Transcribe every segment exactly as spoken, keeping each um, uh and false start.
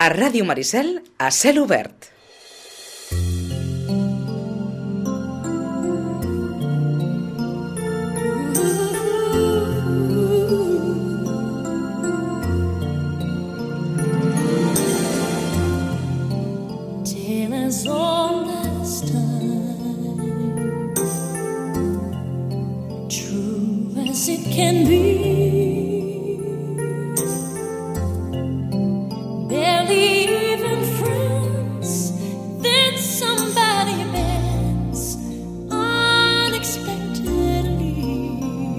A Ràdio Maricel, a cel obert. Can be barely even friends, then somebody bends unexpectedly.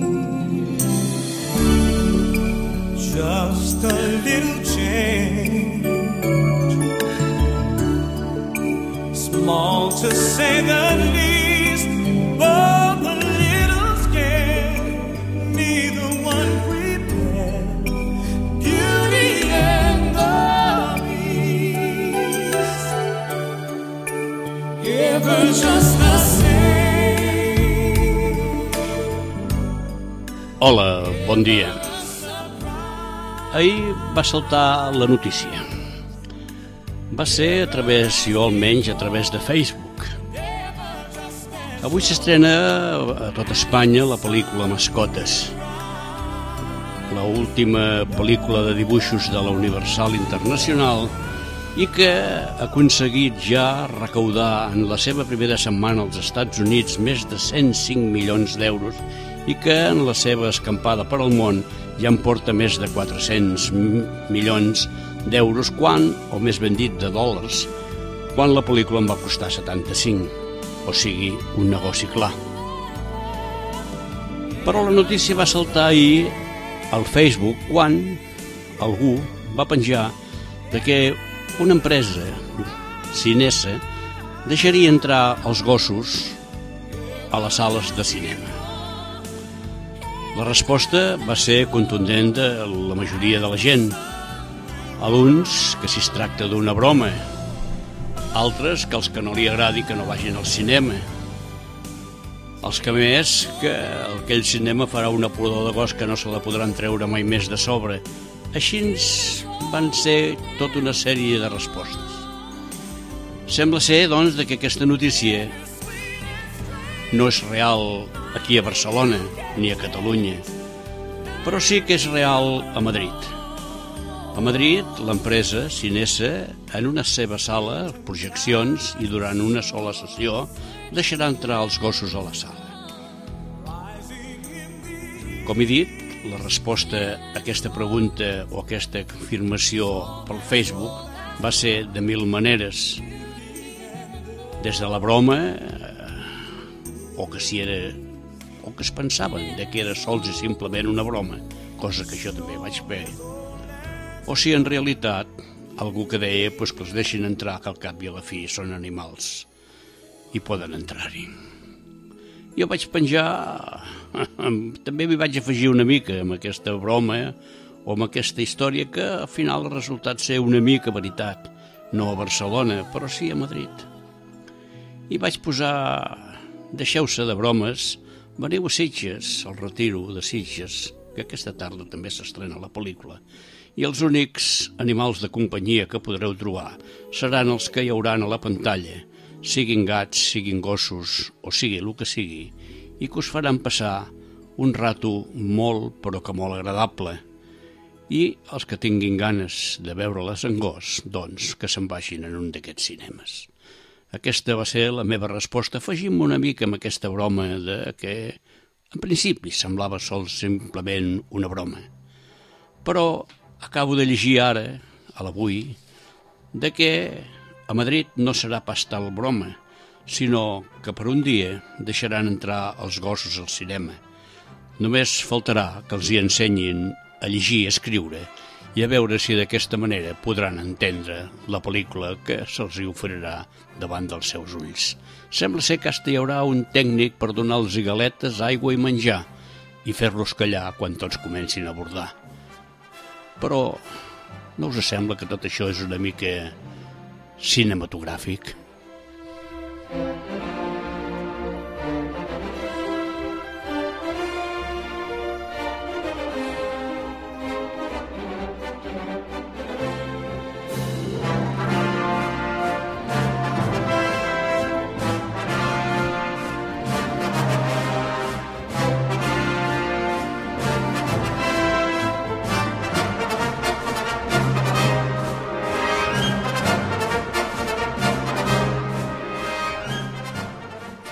Just a little change, small to say the least, but a little scared. Neither one prepared. Beauty and the Beast. Ever just the same. Hola, bon dia. Ahir va saltar la notícia. Va ser a través, jo almenys, a través de Facebook. Avui s'estrena a tot Espanya la pel·lícula Mascotes, l'última pel·lícula de dibuixos de la Universal Internacional i que ha aconseguit ja recaudar en la seva primera setmana als Estats Units més de cent cinc milions d'euros i que en la seva escampada per al món ja en porta més de quatre-cents milions d'euros, quan, o més ben dit de dòlars, quan la pel·lícula en va costar setanta-cinc. O sigui, un negoci clar. Però la notícia va saltar ahir al Facebook quan algú va penjar de que una empresa xinesa deixaria entrar els gossos a les sales de cinema. La resposta va ser contundent de la majoria de la gent. Alguns que si es tracta d'una broma, altres que els que no li agradi que no vagin al cinema, els que més que aquell cinema farà una pudor de gos que no se la podran treure mai més de sobre. Així van ser tota una sèrie de respostes. Sembla ser, doncs, que aquesta notícia no és real aquí a Barcelona ni a Catalunya, però sí que és real a Madrid. A Madrid, l'empresa xinesa, en una seva sala, projeccions, i durant una sola sessió, deixarà entrar els gossos a la sala. Com he dit, la resposta a aquesta pregunta o a aquesta afirmació pel Facebook va ser de mil maneres. Des de la broma, o que si era, o que es pensaven de que era sols i simplement una broma, cosa que jo també vaig fer, o si en realitat algú que deia pues, que els deixin entrar, que al cap i a la fi són animals i poden entrar-hi. Jo vaig penjar, també m'hi vaig afegir una mica amb aquesta broma o amb aquesta història que al final ha resultat ser una mica veritat, no a Barcelona, però sí a Madrid. I vaig posar, deixeu-se de bromes, veniu a Sitges, al Retiro de Sitges, que aquesta tarda també s'estrena la pel·lícula, i els únics animals de companyia que podreu trobar seran els que hi hauran a la pantalla, siguin gats, siguin gossos o sigui el que sigui, i que us faran passar un rato molt, però que molt agradable. I els que tinguin ganes de veure-les en gos, doncs que se'n vagin en un d'aquests cinemes. Aquesta va ser la meva resposta, afegim una mica amb aquesta broma de que en principi semblava sols simplement una broma. Però acabo de llegir ara, a l'avui, de que a Madrid no serà pas tal broma, sinó que per un dia deixaran entrar els gossos al cinema. Només faltarà que els hi ensenyin a llegir i a escriure i a veure si d'aquesta manera podran entendre la pel·lícula que se'ls hi oferirà davant dels seus ulls. Sembla ser que hasta hi haurà un tècnic per donar-los galetes, aigua i menjar i fer-los callar quan tots comencin a bordar. Però no us sembla que tot això és una mica cinematogràfic?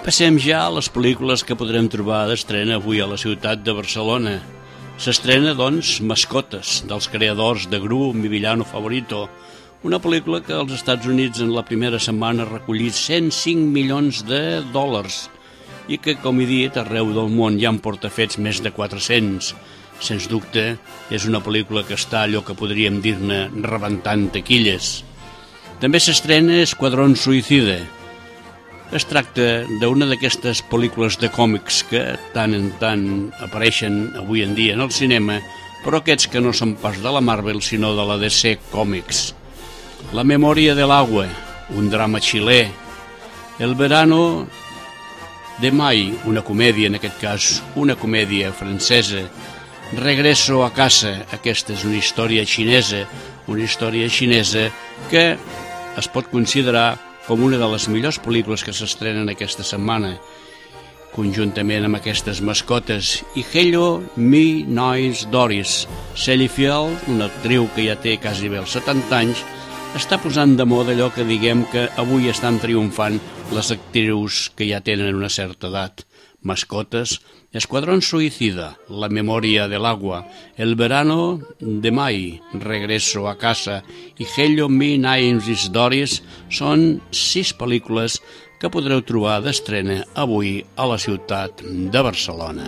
Passem ja a les pel·lícules que podrem trobar d'estrena avui a la ciutat de Barcelona. S'estrena, doncs, Mascotes, dels creadors de Gru, Mi villano favorito, una pel·lícula que als Estats Units en la primera setmana ha recollit cent cinc milions de dòlars i que, com he dit, arreu del món ja en porta fets més de quatre-cents. Sens dubte, és una pel·lícula que està allò que podríem dir-ne rebentant taquilles. També s'estrena Esquadrón Suïcida. Es tracta d'una d'aquestes pel·lícules de còmics que tant en tant apareixen avui en dia en el cinema, però aquests que no són pas de la Marvel, sinó de la D C Comics. La memoria del agua, un drama xilè. El verano de mai, una comèdia, en aquest cas, una comèdia francesa. Regreso a casa, aquesta és una història xinesa, una història xinesa que es pot considerar com una de les millors pel·lícules que s'estrenen aquesta setmana, conjuntament amb aquestes mascotes. I Hello, Mi, Nois, Doris. Sally Field, una actriu que ja té quasi bé els setanta anys, està posant de moda allò que diguem que avui estan triomfant les actrius que ja tenen una certa edat. Mascotes, Esquadrón Suïcida, La memoria del agua, El verano de mai, Regreso a casa i Hello, Mi, Names i Doris són sis pel·lícules que podreu trobar d'estrena avui a la ciutat de Barcelona.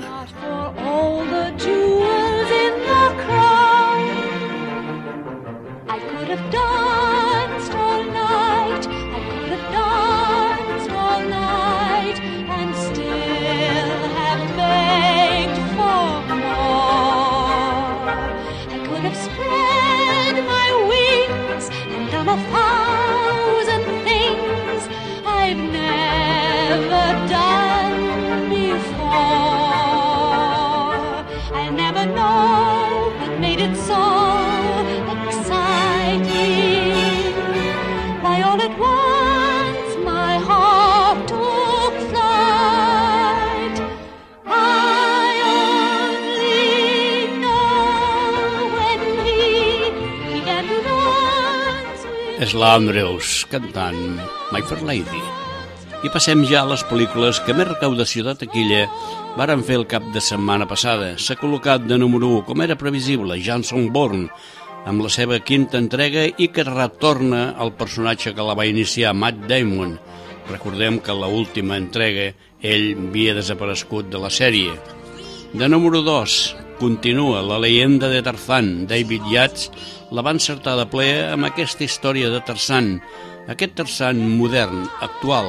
És l'Andrews cantant My Fair Lady. I passem ja a les pel·lícules que més recaudació de taquilla varen fer el cap de setmana passada. S'ha col·locat de número u, com era previsible, Jason Bourne, amb la seva quinta entrega i que retorna al personatge que la va iniciar, Matt Damon. Recordem que a l'última entrega ell havia desaparegut de la sèrie. De número dos, continua La leyenda de Tarzán. David Yates la va encertar de ple amb aquesta història de Tarzán, aquest Tarzán modern, actual,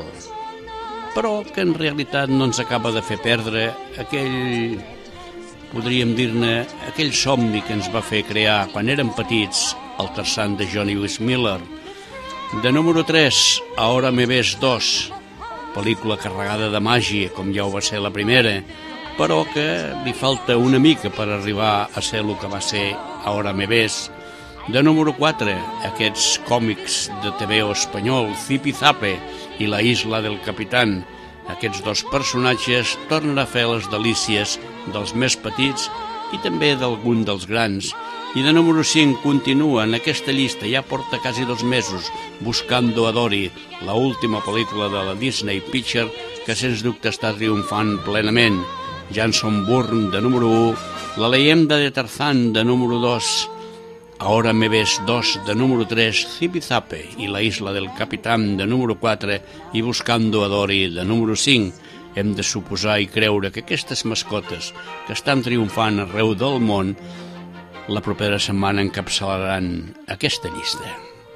però que en realitat no ens acaba de fer perdre aquell, podríem dir-ne, aquell somni que ens va fer crear quan érem petits, el Tarzán de Johnny Weissmuller. De número tres, Ahora me ves dos, pel·lícula carregada de màgia, com ja ho va ser la primera, però que li falta una mica per arribar a ser el que va ser Ahora me ves. De número quatre, aquests còmics de T V O espanyol, Zipi-Zape i La isla del capitán. Aquests dos personatges tornen a fer les delícies dels més petits i també d'algun dels grans. I de número cinc continua en aquesta llista, ja porta quasi dos mesos, Buscando a Dory, la última pel·lícula de la Disney Picture que sens dubte està triomfant plenament. Jason Bourne, de número u, La leyenda de Tarzán, de número dos, Ahora me ves dos, de número tres, Zipi-Zape i La isla del capitán, de número quatre, i Buscando a Dory, de número cinc. Hem de suposar i creure que aquestes mascotes que estan triomfant arreu del món la propera setmana encapçalaran aquesta llista.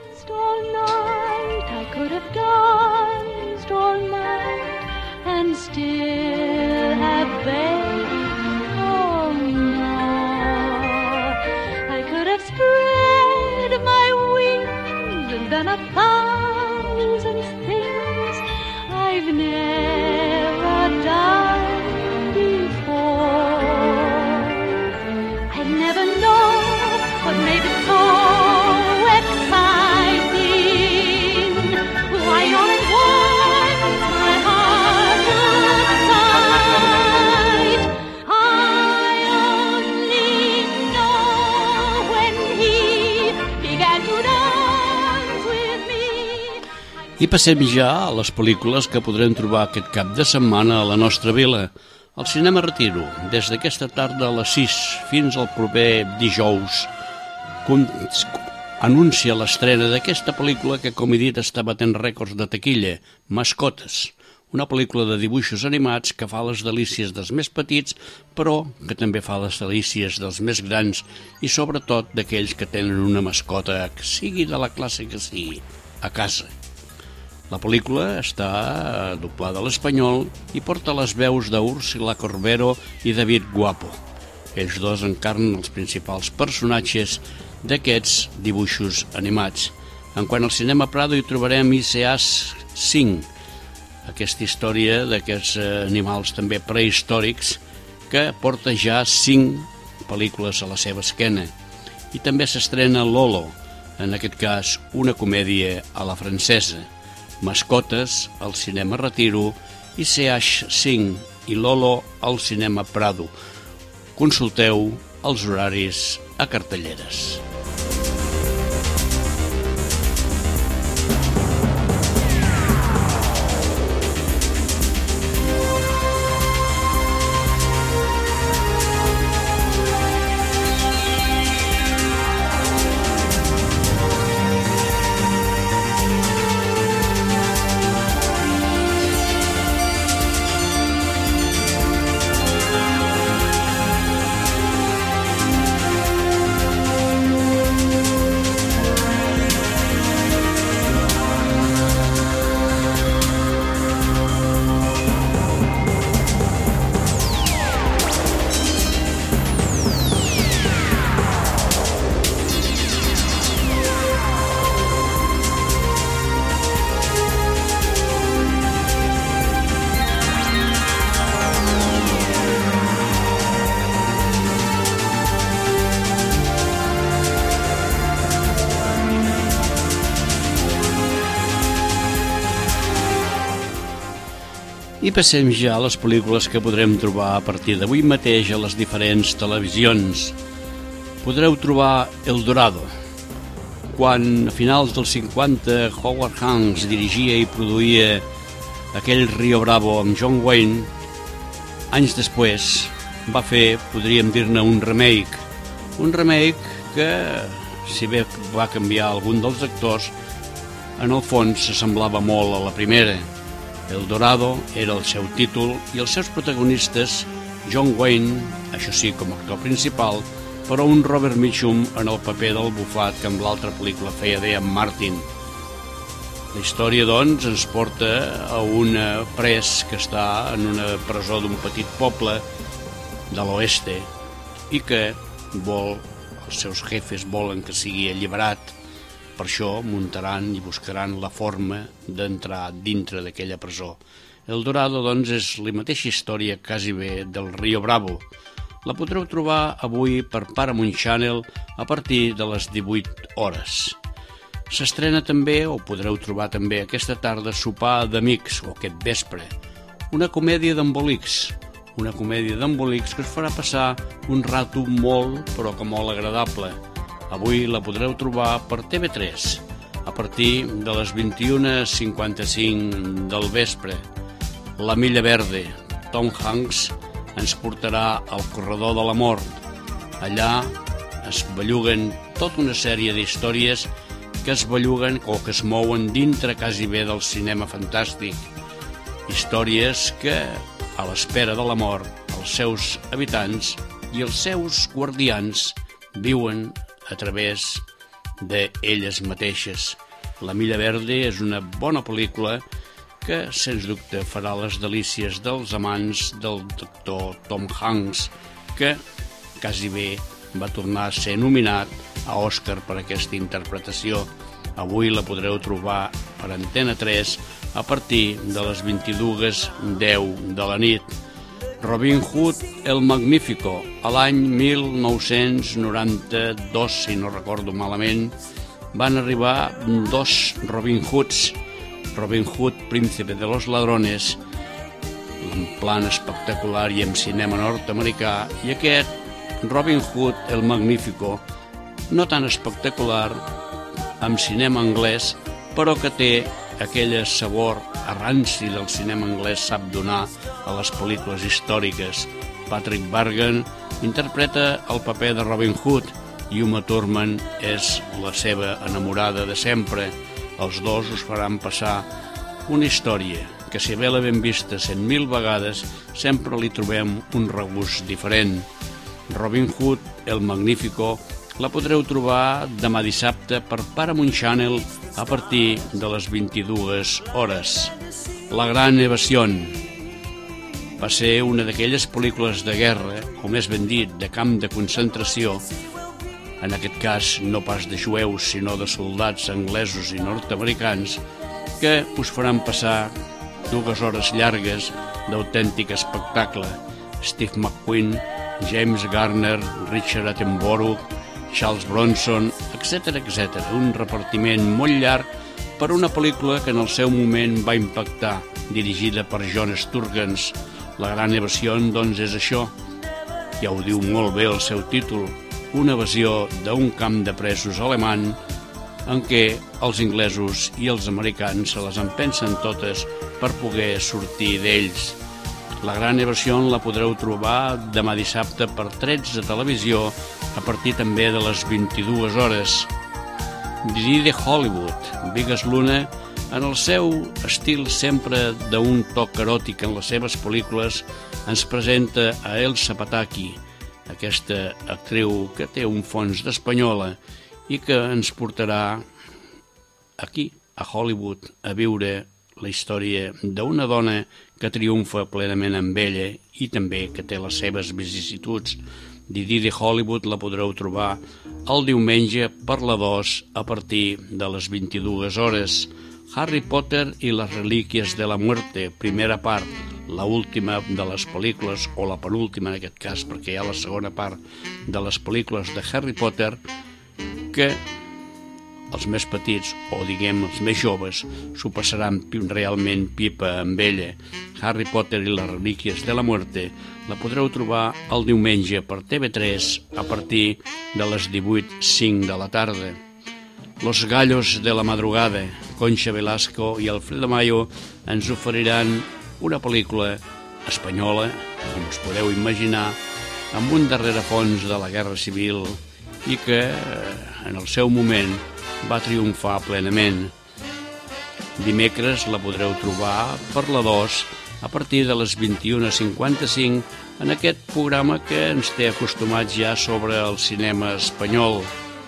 Spread my wings and done a thousand things I've never done before. I never know what made it so exciting. Why all at once my heart took flight. I only know when he began to dance with me. I passem ja a les pel·lícules que podrem trobar aquest cap de setmana a la nostra vila. El Cinema Retiro, des d'aquesta tarda a les sis fins al proper dijous, anuncia l'estrena d'aquesta pel·lícula que, com he dit, està batent rècords de taquilla, Mascotes, una pel·lícula de dibuixos animats que fa les delícies dels més petits, però que també fa les delícies dels més grans i sobretot d'aquells que tenen una mascota, que sigui de la classe que sigui, a casa. La pel·lícula està doblada a l'espanyol i porta les veus d'Úrsula Corbero i David Guapo. Ells dos encarnen els principals personatges d'aquests dibuixos animats. En quant al Cinema Prado hi trobarem I C A cinc, aquesta història d'aquests animals també prehistòrics que porta ja cinc pel·lícules a la seva esquena. I també s'estrena Lolo, en aquest cas una comèdia a la francesa. Mascotes al Cinema Retiro, I C A cinc i Lolo al Cinema Prado. Consulteu els horaris a cartelleres. I passem ja a les pel·lícules que podrem trobar a partir d'avui mateix a les diferents televisions. Podreu trobar El Dorado. Quan a finals dels cinquanta Howard Hawks dirigia i produïa aquell Rio Bravo amb John Wayne, anys després va fer, podríem dir-ne, un remake. Un remake que, si bé va canviar algun dels actors, en el fons s'assemblava molt a la primera. El Dorado era el seu títol i els seus protagonistes, John Wayne, això sí, com a actor principal, però un Robert Mitchum en el paper del bufat que amb l'altra pel·lícula feia Dean Martin. La història, doncs, ens porta a un pres que està en una presó d'un petit poble de l'oeste i que vol, els seus jefes volen que sigui alliberat. Per això muntaran i buscaran la forma d'entrar dintre d'aquella presó. El Dorado, doncs, és la mateixa història quasi bé del Rio Bravo. La podreu trobar avui per Paramount Channel a partir de les divuit hores. S'estrena també, o podreu trobar també aquesta tarda, Sopar d'Amics, o aquest vespre, una comèdia d'embolics, una comèdia d'embolics que us farà passar un rato molt, però que molt agradable. Avui la podreu trobar per T V tres, a partir de les vint-i-una cinquanta-cinc del vespre. La Milla Verde, Tom Hanks, ens portarà al corredor de la mort. Allà es belluguen tota una sèrie d'històries que es belluguen o que es mouen dintre quasi bé del cinema fantàstic. Històries que, a l'espera de la mort, els seus habitants i els seus guardians viuen a través d'elles mateixes. La Milla Verde és una bona pel·lícula que, sens dubte, farà les delícies dels amants del doctor Tom Hanks, que quasi bé va tornar a ser nominat a Òscar per aquesta interpretació. Avui la podreu trobar per Antena tres a partir de les vint-i-dues deu de la nit. Robin Hood el Magnífico, a l'any mil nou-cents noranta-dos, si no recordo malament, van arribar dos Robin Hoods. Robin Hood, Príncipe de los Ladrones, en plan espectacular i en cinema nord-americà, i aquest Robin Hood el Magnífico, no tan espectacular, amb cinema anglès, però que té aquella sabor a ranci del cinema anglès sap donar a les pel·lícules històriques. Patrick Warburton interpreta el paper de Robin Hood i Uma Thurman és la seva enamorada de sempre. Els dos us faran passar una història que, si bé l'havem vista cent mil vegades, sempre li trobem un regust diferent. Robin Hood, el Magnífico, la podreu trobar demà dissabte per Paramount Channel a partir de les vint-i-dues hores. La Gran Evasion va ser una d'aquelles pel·lícules de guerra, o més ben dit, de camp de concentració, en aquest cas no pas de jueus, sinó de soldats anglesos i nord-americans, que us faran passar dues hores llargues d'autèntic espectacle. Steve McQueen, James Garner, Richard Attenborough, Charles Bronson, etcètera, etcètera. Un repartiment molt llarg per una pel·lícula que en el seu moment va impactar, dirigida per John Sturges. La Gran Evasió, doncs, és això. Ja ho diu molt bé el seu títol, una evasió d'un camp de presos alemany en què els inglesos i els americans se les empensen totes per poder sortir d'ells. La Gran Evasió la podreu trobar demà dissabte per tretze Televisió a partir també de les vint-i-dues hores. Didi de Hollywood, Bigas Luna, en el seu estil sempre d'un toc eròtic en les seves pel·lícules, ens presenta a Elsa Pataky, aquesta actriu que té un fons d'espanyola i que ens portarà aquí, a Hollywood, a viure la història d'una dona que triomfa plenament amb ella i també que té les seves vicissituds. Didi de Hollywood la podreu trobar el diumenge per la dos a partir de les vint-i-dues hores. Harry Potter i les relíquies de la muerte, primera part, la última de les pel·lícules, o la penúltima en aquest cas, perquè hi ha la segona part de les pel·lícules de Harry Potter, que els més petits, o diguem els més joves, s'ho passaran realment pipa amb ella. Harry Potter i les relíquies de la muerte la podreu trobar el diumenge per T V tres a partir de les divuit cinc de la tarda. Los gallos de la madrugada, Concha Velasco i Alfredo Mayo ens oferiran una pel·lícula espanyola, com us podeu imaginar, amb un darrerefons de la Guerra Civil i que, en el seu moment, va triomfar plenament. Dimecres la podreu trobar per la dos a partir de les vint-i-una cinquanta-cinc en aquest programa que ens té acostumats ja sobre el cinema espanyol.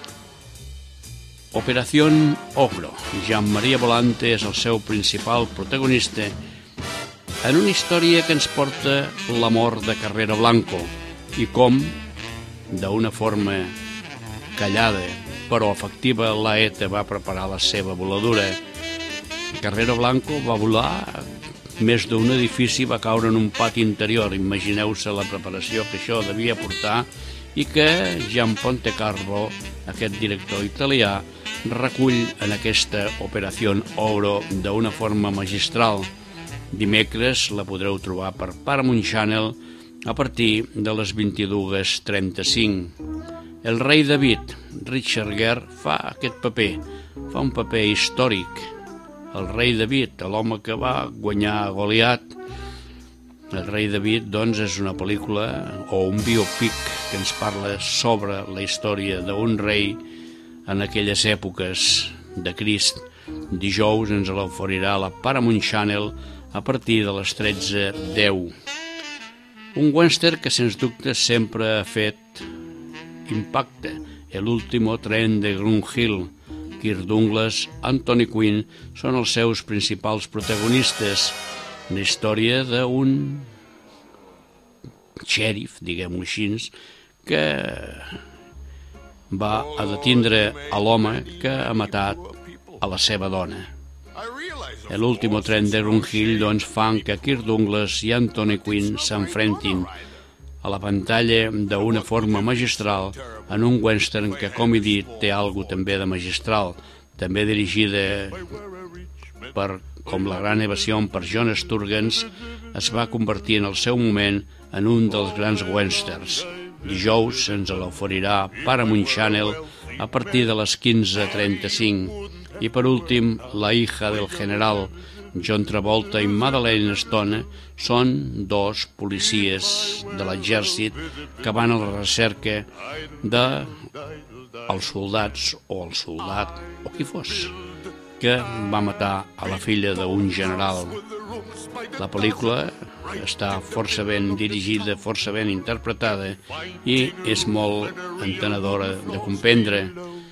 Operación Ogro. Jean Maria Volante és el seu principal protagonista en una història que ens porta la mort de Carrero Blanco i com, d'una forma callada però efectiva, la ETA va preparar la seva voladura. Carrero Blanco va volar més d'un edifici, va caure en un pati interior. Imagineu-se la preparació que això devia portar i que Gian Pontecarvo, aquest director italià, recull en aquesta Operació Ogro d'una forma magistral. Dimecres la podreu trobar per Paramount Channel a partir de les vint-i-dues trenta-cinc. El rei David, Richard Gere, fa aquest paper, fa un paper històric. El rei David, l'home que va guanyar a Goliat. El rei David, doncs, és una pel·lícula o un biopic que ens parla sobre la història d'un rei en aquelles èpoques de Crist. Dijous ens l'oferirà a la Paramount Channel a partir de les tretze deu. Un western que, sens dubte, sempre ha fet impacte. El último tren de Grun Hill. Kirk Douglas, Anthony Quinn són els seus principals protagonistes. Una història d'un xèrif, diguem-ho així, que va a detindre a l'home que ha matat a la seva dona. L'último tren de Grun Hill, doncs, fan que Kirk Douglas i Anthony Quinn s'enfrentin a la pantalla d'una forma magistral en un western que, com he dit, té alguna també de magistral, també dirigida per, com La Gran Evasió per John Sturges, es va convertir en el seu moment en un dels grans westerns. Dijous ens l'oferirà Paramount Channel a partir de les quinze trenta-cinc. I per últim, La hija del general. John Travolta i Madeleine Stone són dos policies de l'exèrcit que van a la recerca de els soldats o el soldat o qui fos que va matar a la filla d'un general. La pel·lícula està força ben dirigida, força ben interpretada i és molt entenedora de comprendre.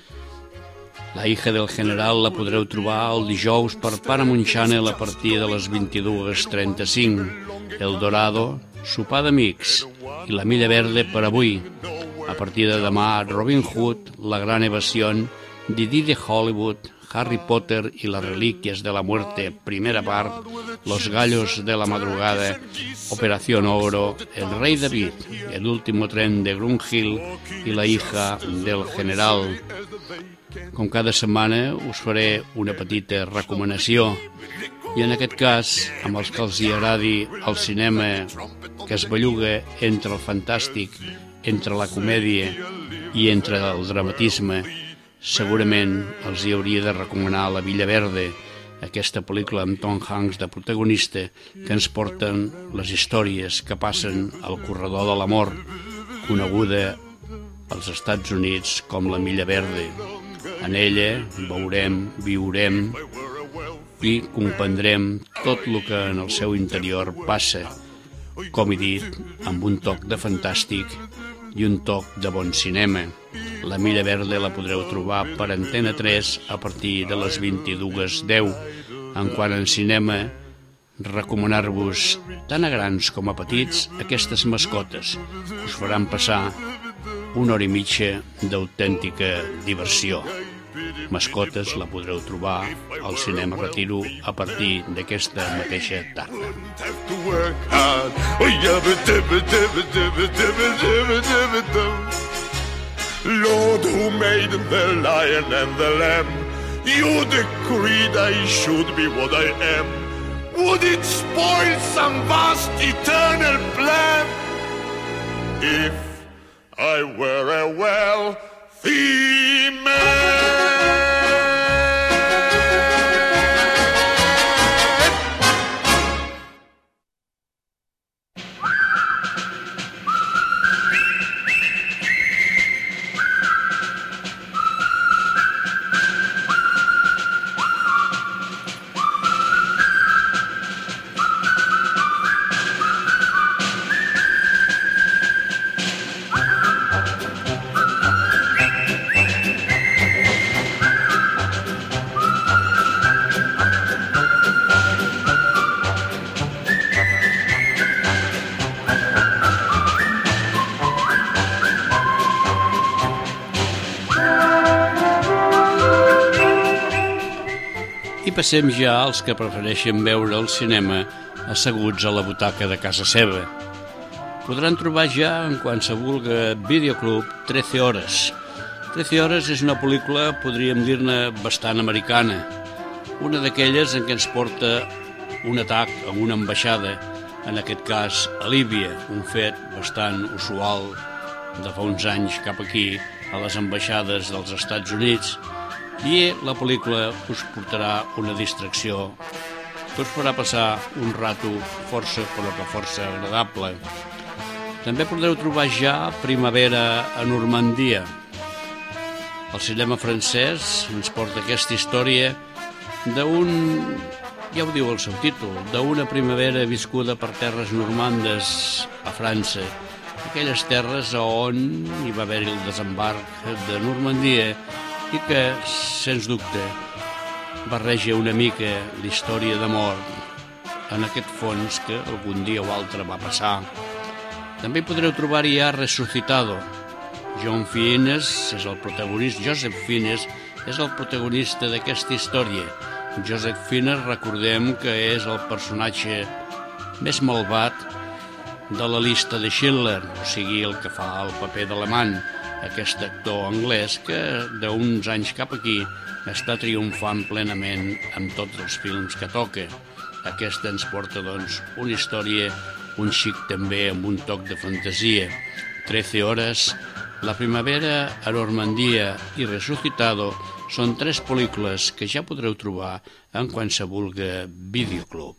La hija del general la podreu trobar el dijous per Paramount Channel a partir de les vint-i-dues trenta-cinc. El Dorado, sopar d'amics i La milla verde per avui. A partir de demà, Robin Hood, La gran evasión, Didi de Hollywood, Harry Potter y las reliquias de la muerte, primera part, Los gallos de la madrugada, Operación Oro, El rey David, El último tren de Grunhill i La hija del general. Com cada setmana us faré una petita recomanació i en aquest cas, amb els que els hi agradi el cinema que es belluga entre el fantàstic, entre la comèdia i entre el dramatisme, segurament els hi hauria de recomanar La Villa Verde, aquesta pel·lícula amb Tom Hanks de protagonista que ens porten les històries que passen al corredor de la mort, coneguda als Estats Units com La Milla Verde. En ella veurem, viurem i comprendrem tot el que en el seu interior passa, com he dit, amb un toc de fantàstic i un toc de bon cinema. La Milla Verde la podreu trobar per Antena tres a partir de les vint-i-dues deu. En quant en cinema, recomanar-vos tant a grans com a petits aquestes mascotes. Us faran passar una hora i mitja d'autèntica diversió. Mascotes la podreu trobar al Cinema Retiro a partir d'aquesta mateixa tarda. Lord, who made the lion and the lamb, you decreed I should be what I am. Would it spoil some vast eternal plan if I were a wealthy man? I passem ja als que prefereixen veure el cinema asseguts a la butaca de casa seva. Podran trobar ja en qualsevol videoclub trece hores. trece hores és una pel·lícula, podríem dir-ne, bastant americana. Una d'aquelles en què ens porta un atac a una ambaixada, en aquest cas a Líbia, un fet bastant usual de fa uns anys cap aquí a les ambaixades dels Estats Units, i la pel·lícula us portarà una distracció que us farà passar un rato força, però que força agradable. També podreu trobar ja Primavera a Normandia. El cinema francès ens porta aquesta història d'un, ja ho diu el seu títol, d'una primavera viscuda per terres normandes a França, aquelles terres on hi va haver el desembarc de Normandia i que, sens dubte, barreja una mica la història d'amor en aquest fons que algun dia o altre va passar. També podreu trobar-hi ja Resucitado. John Fiennes és el protagonista, Joseph Fiennes és el protagonista d'aquesta història. Joseph Fiennes, recordem que és el personatge més malvat de la llista de Schindler, o sigui, el que fa el paper d'alemany, aquest actor anglès que d'uns anys cap aquí està triomfant plenament amb tots els films que toca. Aquesta ens porta, doncs, una història, un xic també amb un toc de fantasia. trece hores, La Primavera a Normandia i Resucitado Són tres pel·lícules que ja podreu trobar en qualsevol videoclub.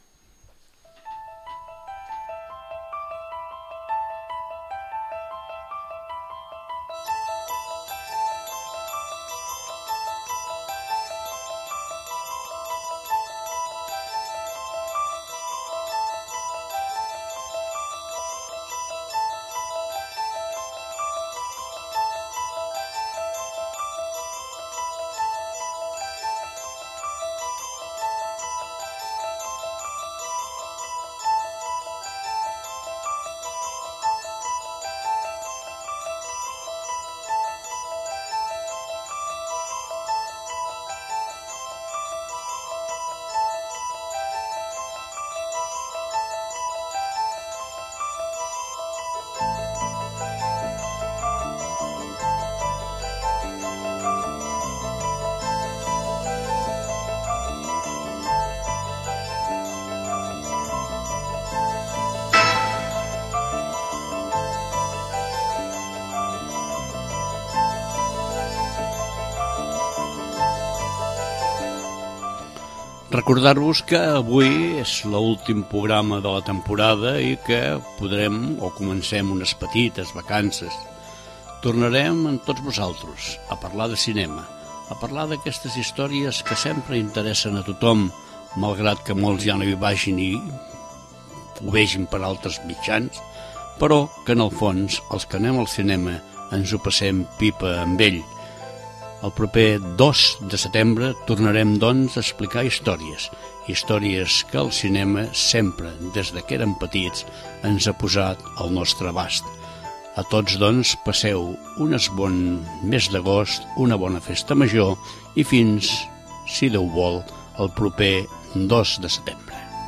Recordar-vos que avui és l'últim programa de la temporada i que podrem o comencem unes petites vacances. Tornarem amb tots vosaltres a parlar de cinema, a parlar d'aquestes històries que sempre interessen a tothom, malgrat que molts ja no hi vagin i ho vegin per altres mitjans, però que en el fons els que anem al cinema ens ho passem pipa amb ell. El proper dos de setembre tornarem, doncs, a explicar històries, històries que el cinema sempre, des que érem petits, ens ha posat al nostre abast. A tots, doncs, passeu un bon mes d'agost, una bona festa major i fins, si Déu vol, el proper dos de setembre.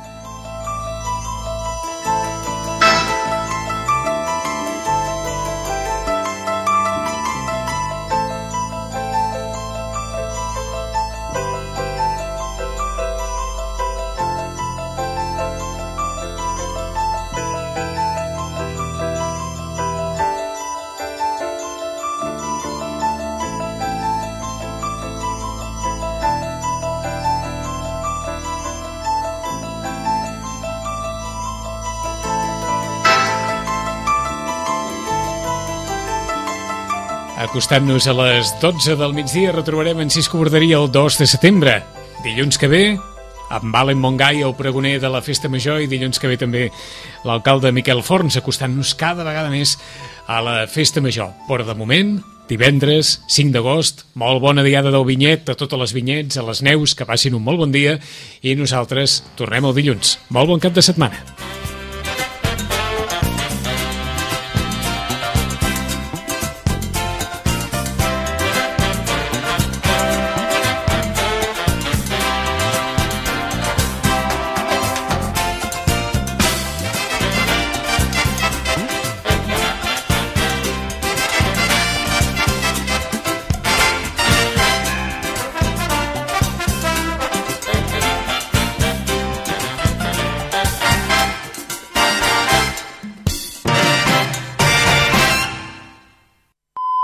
Acostant-nos a les dotze del migdia, retrobarem en Cisco Borderia el dos de setembre. Dilluns que ve, amb Valen Montgai, el pregoner de la Festa Major, i dilluns que ve també l'alcalde Miquel Forns, acostant-nos cada vegada més a la Festa Major. Però de moment, divendres, cinc d'agost, molt bona diada del vinyet, a totes les vinyets, a les neus, que passin un molt bon dia, i nosaltres tornem el dilluns. Molt bon cap de setmana.